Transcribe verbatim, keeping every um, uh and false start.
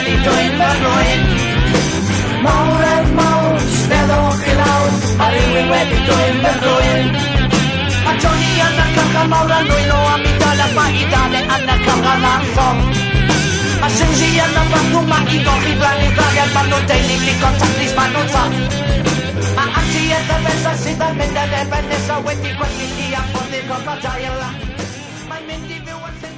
wedi dweud fy rwy'n mawr er mawr, steddwch i lawr, a rhywun wedi dweud fy rwy'n. A Johnny yn y cychal mawr yn rwy'n o am i dal ma i dale yn y cychal a'n llong. A Susie yn y bathw ma i golchi blannu brariad, ma nhw'n deulu digon taclis ma nhw'n top. A Anti yn y fesa sydd yn mynd yn erbyn nesa wedi gwellu i a ffordd i'r gorfod dail. Mae'n mynd i fyw yn llyn